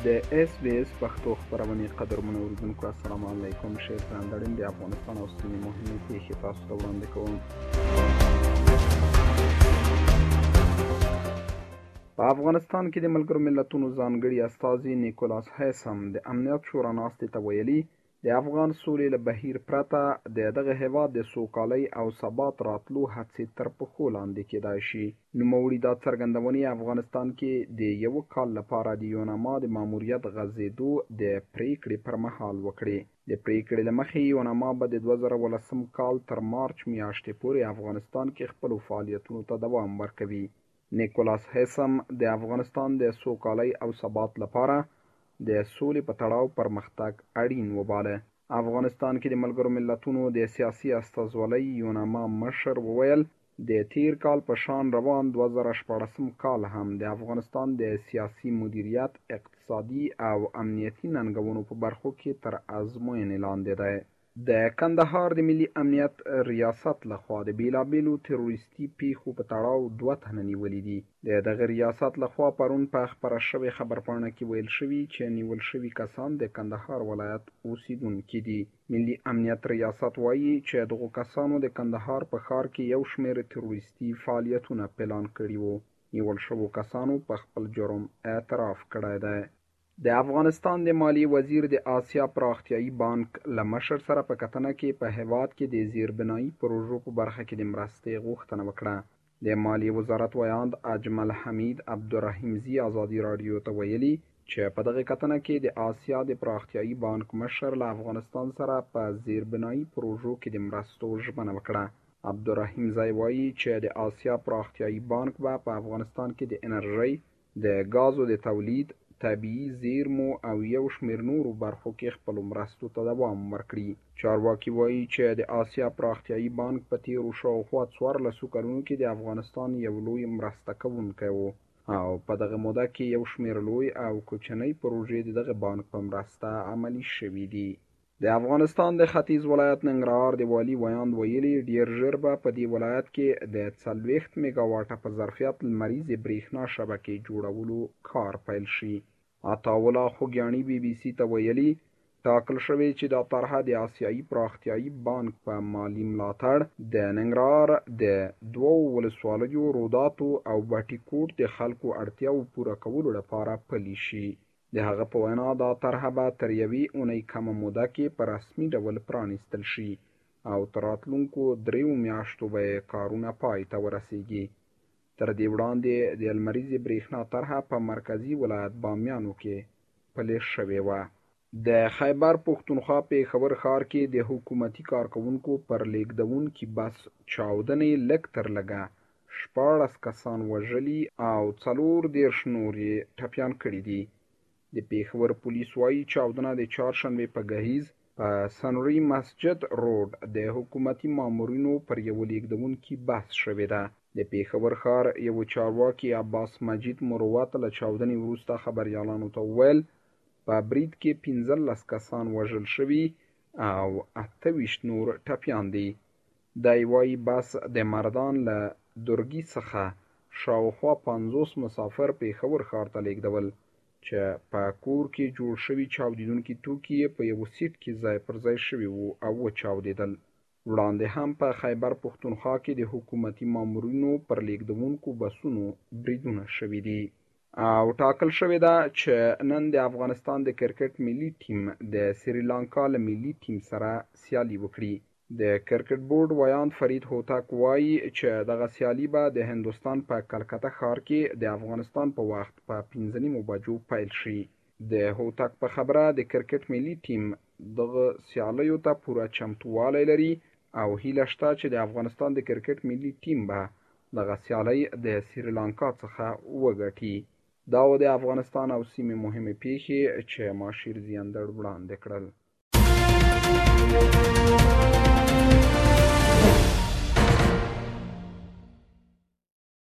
د اس بي اس پښتو خبرونه قدرمنو اوریدونکو السلام علیکم. شیر پاندړین د افغانستان او سیمې مهمې پیښې تاسو ته وړاندې کوم. په افغانستان کې د ملګرو ملتونو ځانګړي استازي نیکولاس هیسم د امنیت شورا ناستې ته ویلي د افغان سولې له بهیر پرته د دغه هیواد د سوکالۍ او ثبات راتلو هڅې تر پښو لاندې کېدای شي. نوموړي دا څرګندونې افغانستان کې د یو کال لپاره د یوناما د ماموریت غځېدو د پریکړې پر مهال وکړې. د پریکړې له مخې یوناما به د 2018 کال تر مارچ میاشتې پورې افغانستان کې خپلو فعالیتونو ته دوام ورکوي. نیکولاس هیسم د افغانستان د سوکالۍ او ثبات لپاره د سولې په تړاو پرمختګ اړین وباله. افغانستان کې د ملګرو ملتونو د سیاسي استازولۍ یوناما مشر وویل د تیر کال په شان روان 2014 کال هم د افغانستان د سیاسي مدیریت، اقتصادي او امنیتي ننګونو په برخو کې تر ازموینې لاندې دی. د کندهار د ملي امنیت ریاست لخوا د بیلابیلو تروریستي پیښو په تړاو 2 تنه نیولي دي. د دغه ریاست لخوا پرون په خپره شوې خبرپاڼه کې ویل شوي چې نیول شوي کسان د کندهار ولایت اوسیدونکي دي. ملي امنیت ریاست وایي چې دغو کسانو د کندهار په ښار کې یو شمېر تروریستي فعالیتونه پلان کړي وو. نیول شوو کسانو په خپل جرم اعتراف کړی دی. د افغانستان د مالیې وزیر د آسیا پراختیایي بانک له مشر سره په کتنه کې په هیواد کې د زیربنایي پروژو په برخه کې د مرستې غوښتنه وکړه. د مالیې وزارت ویاند اجمل حمید عبدالرحیمزي ازادي راډیو ته ویلي چې په دغه کتنه کې د آسیا د پراختیایي بانک مشر له افغانستان سره په زیربنایي پروژو کې د مرستو ژمنه وکړه. عبدالرحیمزي وایي چې د آسیا پراختیایي بانک به په افغانستان کې د انرژۍ، د غازو د تولید، طبیعي زیرمو او یو شمېر نورو برخو کې خپلو مرستو ته دوام ورکړي. چارواکي وایي چې د آسیا پراختیایي بانک په تیرو شاوخوا 14 کلونو کې د افغانستان یو لوی مرسته کوونکی و او په دغه موده کې یو شمېر لوی او کوچنۍ پروژې د دغه بانک په مرسته عملي شوي دي. د افغانستان د ختیځ ولایت ننګرهار د والي ویاند ویلي ډیر ژر به په دې ولایت کې د 40 میګاواټه په ظرفیت لمریزې برېښنا شبکې جوړولو کار پیل شي. عطاالله خوږیاڼي بي بي سي ته ویلي ټاکل شوی چې دا طرحه د آسیایي پراختیایي بانک په مالي ملاتړ د ننګرهار د 2 ولسوالیو روداتو او بټي کوټ د خلکو اړتیاو پوره کولو لپاره پلي شي. د هغه په وینا دا طرحه به تر یوې اونۍ کمه موده کې په رسمي ډول پرانیستل شي او تر راتلونکو 3 میاشتو به کارونه پای ته ورسیږي. تر دې وړاندې د لمریزې برېښنا طرحه په مرکزي ولایت بامیانو کې پلې شوې وه. د خیبر پښتونخوا پېښور ښار کې د حکومتي کارکوونکو پر لیږدونکي بس چاودنې لږ تر لږه 14 کسان وژلي او 34 نور یې ټپیان کړي دي. د پېښور پولیس وایي چاودنه د چهارشنبې په ګهیځ په سنري مسجد روډ د حکومتي مامورینو پر یو لیږدونکي بس شوې ده. د پېښور ښار یو چارواکي عباس مجید مروت له چاودنې وروسته خبریالانو ته وویل په برید کې 15 کسان وژل شوي او 28 نور ټپیان دي. دی وایي بس د مردان له درګي څخه شاوخوا 50 مسافر پېښور ښار ته لیږدول چې په کور کې جوړ شوي چاودېدونکي توکي په یو سیټ کې ځای پر ځای شوي وو او وچاودېدل. وړاندې هم په خیبر پښتونخوا کې د حکومتي مامورینو پر لیږدونکو بسونو بریدونه شوي دي. او ټاکل شوې ده چې نن د افغانستان د کرکټ ملي ټیم د سریلانکا له ملي ټیم سره سیالي وکړي. د کرکټ بورډ ویاند فرید هوتک وایي چې دغه سیالي به د هندوستان په کلکته ښار کې د افغانستان په وخت په 15 بجو پیل شي. د هوتک په خبره د کرکټ ملي ټیم دغه سیالیو ته پوره چمتووالی لري او هیله شته چې د افغانستان د کرکټ ملي ټیم به دغه سیالۍ د سریلانکا څخه وګټي. دا و د افغانستان او سیمې مهمې پیښې چې ما شیر زیندړ وړاندې کړل.